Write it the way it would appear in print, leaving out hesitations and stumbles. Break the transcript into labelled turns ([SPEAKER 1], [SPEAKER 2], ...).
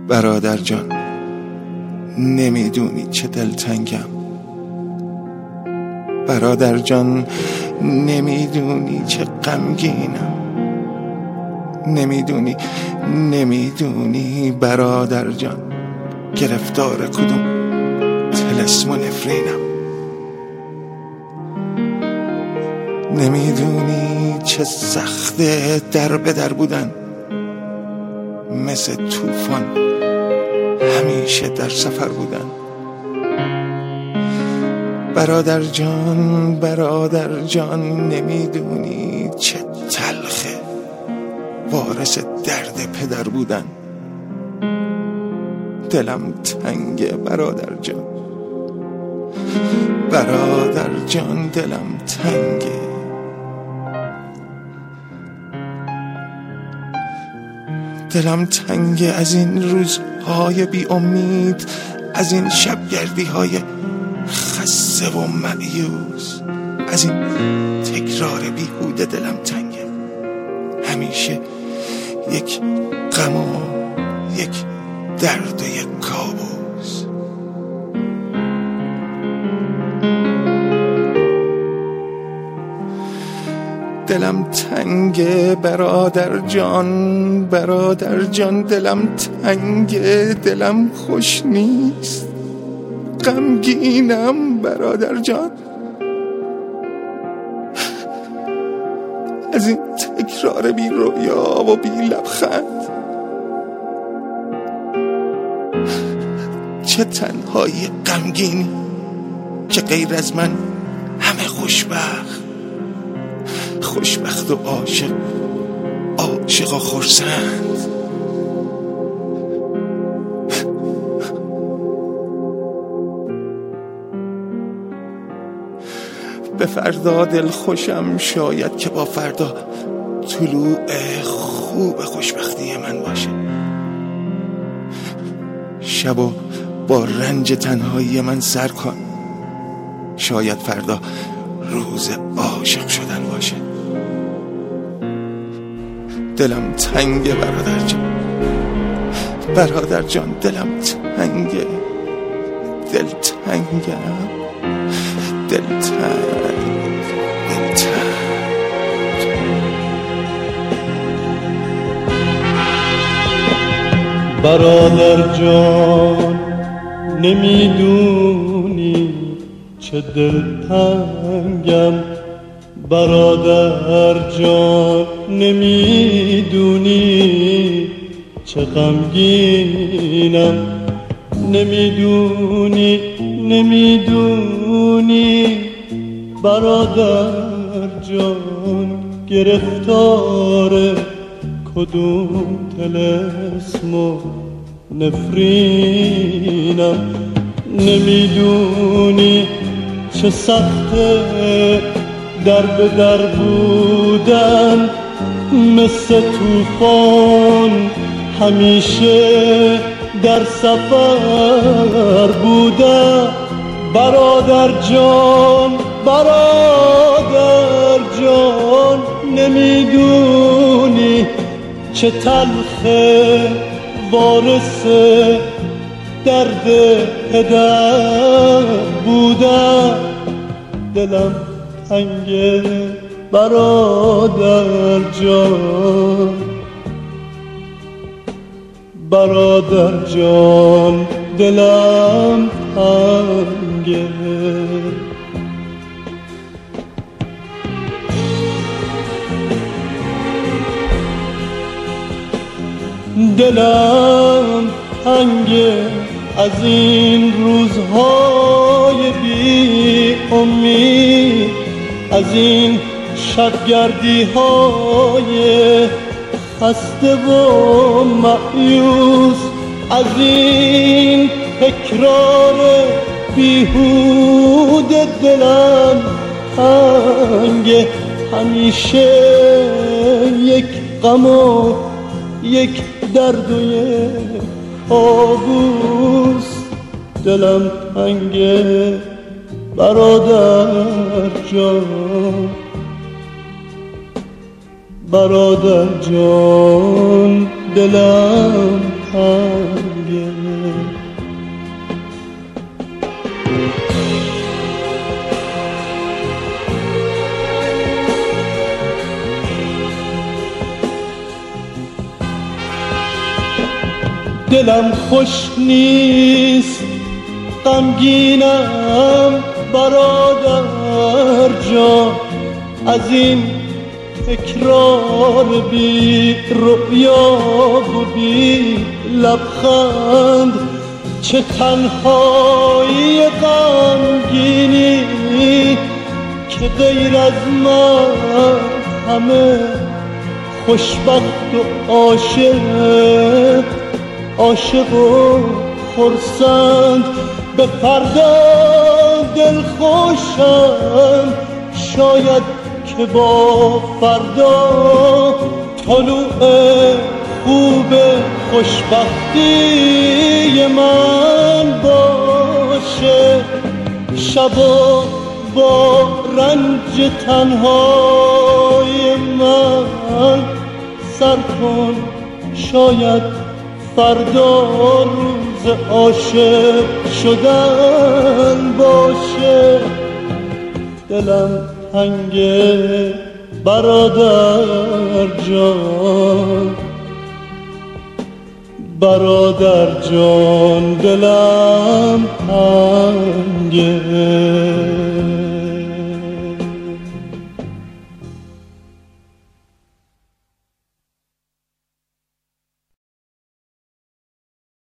[SPEAKER 1] برادر جان نمیدونی چه دلتنگم، برادر جان نمیدونی چه غمگینم، نمیدونی برادر جان گرفتار کدوم طلسم و نفرینم، نمیدونی چه سخته در به در بودن، مثل طوفان همیشه در سفر بودن. برادر جان نمیدونی چه تلخه وارث درد پدر بودن. دلم تنگه برادر جان دلم تنگه. دلم تنگه از این روزهای بی امید، از این شبگردی‌های خسته و مایوس، از این تکرار بیهوده. دلم تنگه، همیشه یک غم و یک درد و یک کابوس. دلم تنگه برادر جان دلم تنگه، دلم خوش نیست، غمگینم برادر جان، از این تکرار بی رویا و بی لبخند. چه تنهایی غمگینی که غیر از من همه خوشبخت و عاشق و خرسند. به فردا دل خوشم، شاید که با فردا طلوع خوب خوشبختی من باشه. شبو با رنج تنهایی من سر کن، شاید فردا روز عاشق شدن باشه. دلم تنگه برادر جان دلم تنگه،
[SPEAKER 2] برادر جان نمیدونی چه دلتنگم، برادر جان نمیدونی چه غمگینم، نمیدونی برادر جان گرفتار کدوم طلسم و نفرینم، نمیدونی چه سخته در به در بودن، مثل طوفان همیشه در سفر بودن. برادر جان نمیدونی چه تلخه وارث درد پدر بودن. دلم تنگه برادر جان دلم تنگه. دلم تنگه از این روزهای بی امید، از این شبگردی‌های خسته و مایوس، از این تکرار بیهوده. دلم تنگه، همیشه یک غم و یک درد و یک کابوس. دلم تنگه برادر جان دلم تنگه. دلم خوش نیست غمگینم برادر جان از این تکرار بی رؤیا و بی لبخند. چه تنهایی غمگینی که غیر از من همه خوشبخت و عاشق و خرسند. به فردا دل خوشم شاید که با فردا طلوع خوب خوشبختی من باشه. شبا با رنج تنهای من سر کن شاید فردا روز عاشق شدن باشه. دلم تنگه برادر جان، برادر جان دلم تنگه.